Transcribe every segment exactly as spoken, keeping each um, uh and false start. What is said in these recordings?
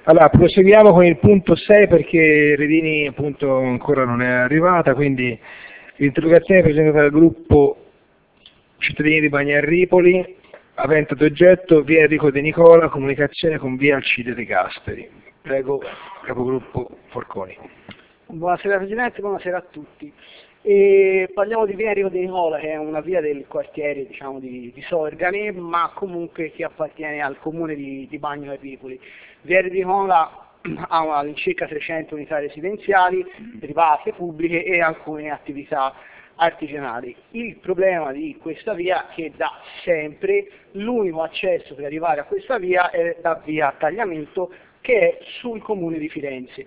Allora, proseguiamo con il punto sei perché Redini appunto ancora non è arrivata, quindi l'interrogazione presentata dal gruppo Cittadini di Bagnarripoli, avente ad oggetto via Enrico De Nicola, comunicazione con via Alcide De Gasperi. Prego, capogruppo Forconi. Buonasera Presidente, buonasera a tutti. E parliamo di via Enrico De Nicola, che è una via del quartiere diciamo, di, di Sorgane, ma comunque che appartiene al comune di, di Bagno Ripoli. Via Enrico De Nicola ha all'incirca trecento unità residenziali, private, pubbliche e alcune attività artigianali. Il problema di questa via è che da sempre l'unico accesso per arrivare a questa via è da via Tagliamento, che è sul comune di Firenze.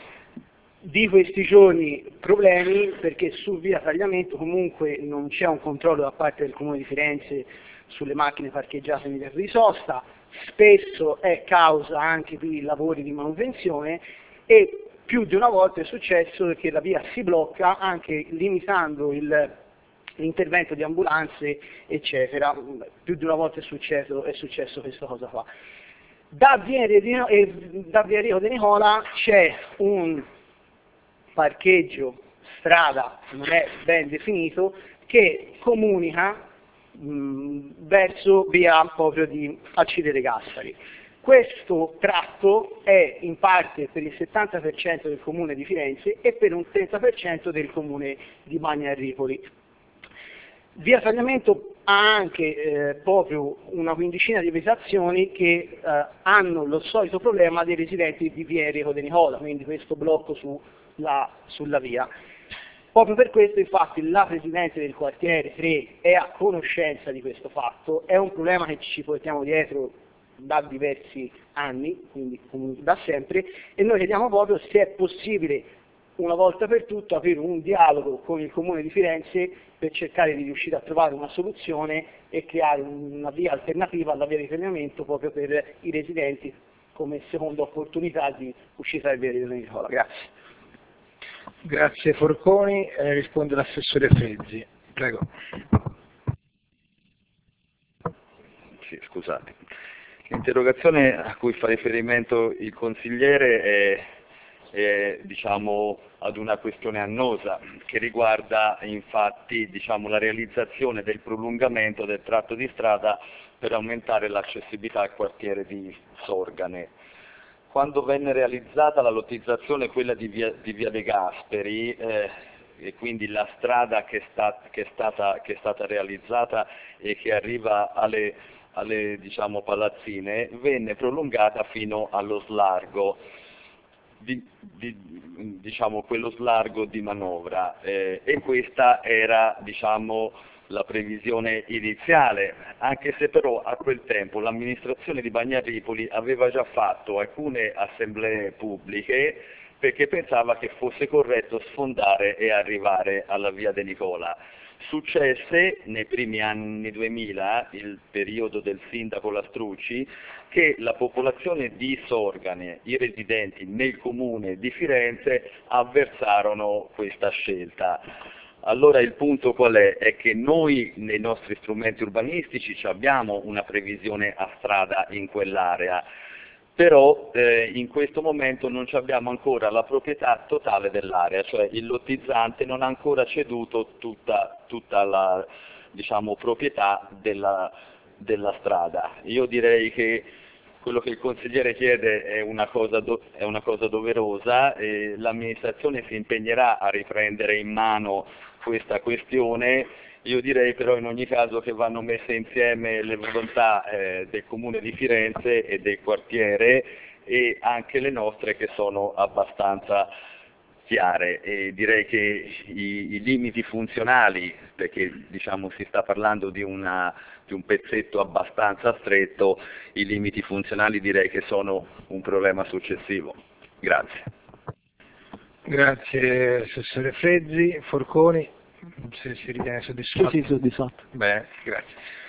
Di questi giorni problemi perché su via Tagliamento comunque non c'è un controllo da parte del comune di Firenze sulle macchine parcheggiate nei terreni di sosta, spesso è causa anche di lavori di manutenzione e più di una volta è successo che la via si blocca anche limitando l'intervento di ambulanze eccetera, più di una volta è successo, è successo questa cosa qua. Da via Enrico De Nicola c'è un parcheggio, strada, non è ben definito, che comunica mh, verso via proprio di Alcide De Gasperi. Questo tratto è in parte per il settanta per cento del comune di Firenze e per un trenta per cento del comune di Bagnarripoli. Via Tagliamento ha anche eh, proprio una quindicina di abitazioni che eh, hanno lo solito problema dei residenti di via Enrico De Nicola, quindi questo blocco su La, sulla via. Proprio per questo infatti la Presidente del quartiere tre è a conoscenza di questo fatto, è un problema che ci portiamo dietro da diversi anni, quindi da sempre, e noi chiediamo proprio se è possibile una volta per tutte aprire un dialogo con il Comune di Firenze per cercare di riuscire a trovare una soluzione e creare una via alternativa alla via di Tagliamento proprio per i residenti come seconda opportunità di uscita dal via di Nicola. Grazie. Grazie Forconi, eh, risponde l'assessore Frezzi. Prego. Sì, scusate. L'interrogazione a cui fa riferimento il consigliere è, è diciamo, ad una questione annosa che riguarda infatti diciamo, la realizzazione del prolungamento del tratto di strada per aumentare l'accessibilità al quartiere di Sorgane. Quando venne realizzata la lottizzazione quella di via, di via De Gasperi, eh, e quindi la strada che è, sta, che, è stata, che è stata realizzata e che arriva alle, alle diciamo, palazzine, venne prolungata fino allo slargo, di, di, diciamo, quello slargo di manovra, eh, e questa era diciamo, la previsione iniziale, anche se però a quel tempo l'amministrazione di Bagnarripoli aveva già fatto alcune assemblee pubbliche perché pensava che fosse corretto sfondare e arrivare alla via De Nicola. Successe nei primi anni duemila, il periodo del sindaco Lastrucci, che la popolazione di Sorgane, i residenti nel comune di Firenze, avversarono questa scelta. Allora il punto qual è? È che noi nei nostri strumenti urbanistici abbiamo una previsione a strada in quell'area, però eh, in questo momento non abbiamo ancora la proprietà totale dell'area, cioè il lottizzante non ha ancora ceduto tutta, tutta la diciamo, proprietà della, della strada. Io direi che quello che il consigliere chiede è una cosa, do, è una cosa doverosa e l'amministrazione si impegnerà a riprendere in mano questa questione. Io direi però in ogni caso che vanno messe insieme le volontà eh, del Comune di Firenze e del quartiere e anche le nostre che sono abbastanza chiare e direi che i, i limiti funzionali, perché diciamo si sta parlando di, una, di un pezzetto abbastanza stretto, i limiti funzionali direi che sono un problema successivo. Grazie. Grazie Assessore Frezzi. Forconi, se si ritiene soddisfatto. Sì, sì, soddisfatto. Bene, grazie.